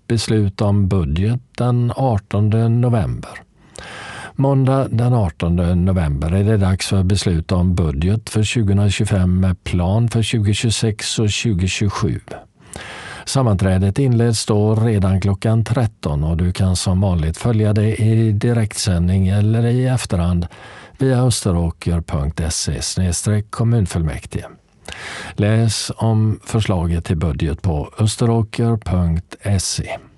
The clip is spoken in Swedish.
beslut om budget den 18 november. Måndag den 18 november är det dags för beslut om budget för 2025 med plan för 2026 och 2027. Sammanträdet inleds då redan klockan 13 och du kan som vanligt följa det i direktsändning eller i efterhand via österåker.se/kommunfullmäktige. Läs om förslaget till budget på österåker.se.